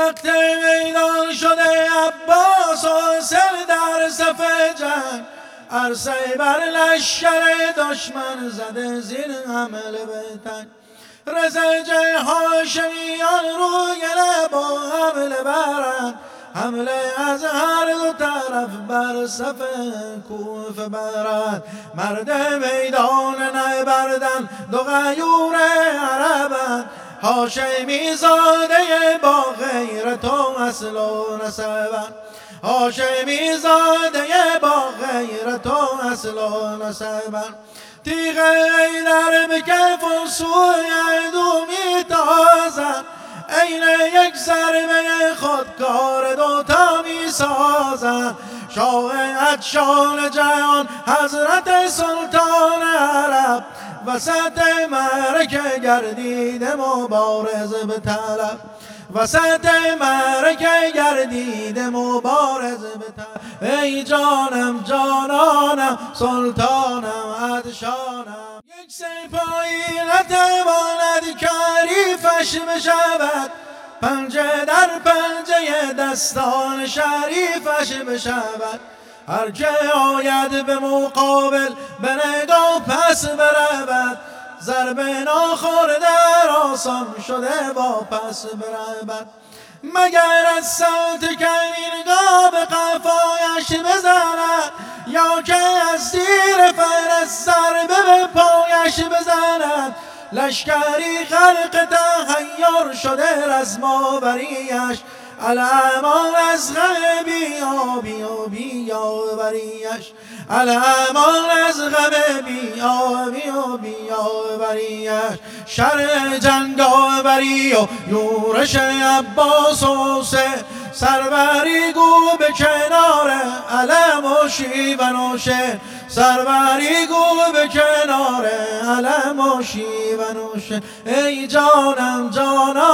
وقت میدان شده عباس و سر در صف جنگ، عرصه بر لشکر دشمن زده زیر حمله به تنگ. رزج هاشمیان رو گله با حمله برند، حمله از هر دو طرف بر صف کوفه برند. مرد میدان نبردن دو غیور عربند، هاشمی زاده با غیرت و اصل و نسبند. هاشمی زاده با غیرت و اصل و نسبند. تیغ ایدر به کف و سوی عدو میتازند، عین یک ضربه خودکار دوتا میسازند. شاه عطشان جهان حضرت سلطان عرب، وسط معرکه گردید مبارز به طلب. وسط معرکه گردید مبارز به طلب. ای جانم جانانم سلطانم عطشانم، یک سپاهی نتواند که حریفش بشود، پنجه در پنجه دستان شریفش بشود. هر که آید به مقابل به نگاه پس برود، ضرب ناخورده آسان شده واپس برود. مگر از سمت کمینگاه به قفایش بزند، یا که از زیر فرس ضربه به پایش بزند. لشکری خلق تحیر شده رزماوریش، الامان از غم بیابی و بیاوریش. الامان از غم بیابی و بیاوریش. شر جنگاوری و یورش عباس و حسین، سروری گو به کنار علم و شیون و شن. سروری گو به کنار علم و شیون و شن. ای جانم جانم